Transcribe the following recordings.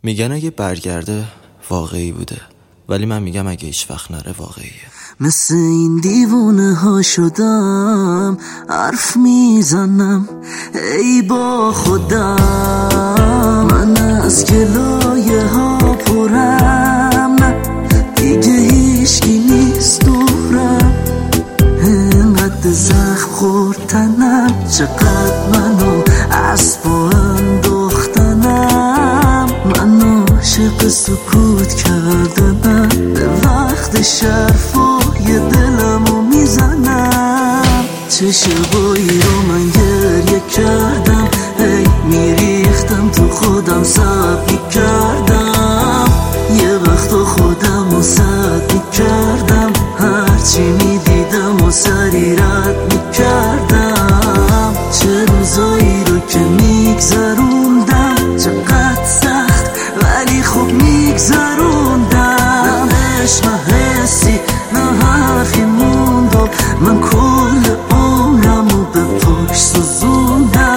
میگن اگه برگرده واقعی بوده، ولی من میگم اگه هیچ وقت نره واقعیه. مثل این دیوونه ها شدم، حرف میزنم ای با خودم. من از گلایه ها پرم، نه دیگه هیچکی نیست دورم. انقدر زخم خوردنم، چقدر منو از پا انداختنم. من عاشق سکوت کردنم، به وقت شرفای دلمو میزنم. چه شبایی رو من گریه کردم، هی میریختم تو خودم، صبر میکردم. یه وقتا خودم رو سد میکردم، هرچی میدیدم و سری رد میکردم. چه روزایی رو که میگذروندم، چقدر سخت ولی خوب میگذروندم. نه عشق نه حسی نه حرفی موند و من کل عمرم رو به پاش سوزوندم.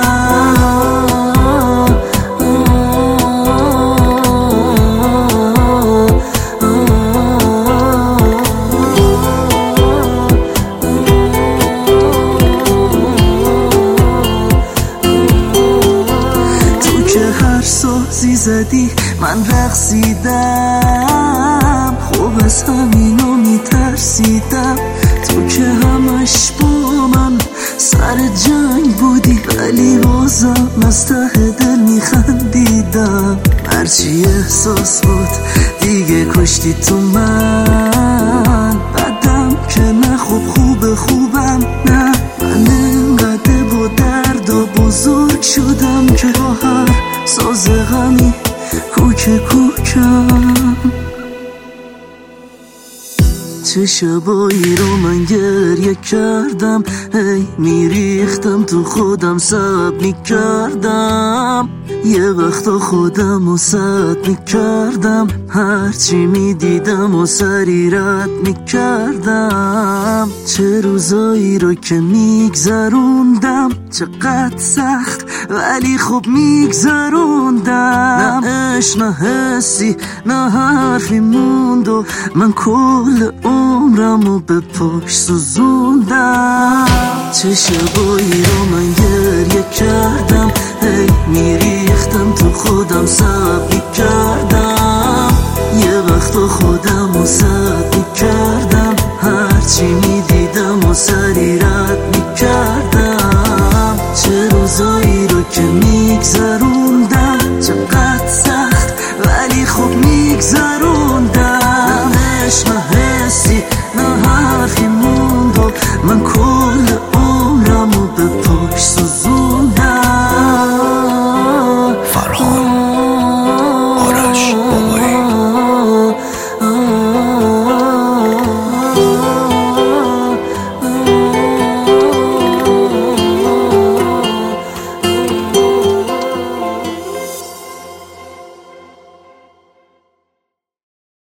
تو که هر سازی زدی من رقصیدم، خوب از همینو میترسیدم. تو که همش با من سر جنگ بودی، ولی بازم از ته دل میخندیدم. هرچی احساس بود دیگه کشتی تو من. بدم که نه خوبم نه. من انقدر با درد و بزرگ شدم که با هر ساز غمی کوکم. چه شبایی رو من گریه کردم، هی میریختم تو خودم، صبر میکردم. یه وقتا خودم رو سد میکردم، هرچی میدیدم و سری رد میکردم. چه روزایی رو که میگذروندم، چقدر سخت ولی خوب میگذروندم. نه عشق نه حسی نه حرفی موند و من کل عمرم رو به پاش سوزوندم. چه شبایی رو من گریه کردم، هی میریختم تو خودم، صبر میکردم. یه وقتا خودم رو سد میکردم، هرچی میدیدم و سری رد میکردم. چه روزایی رو که میگذر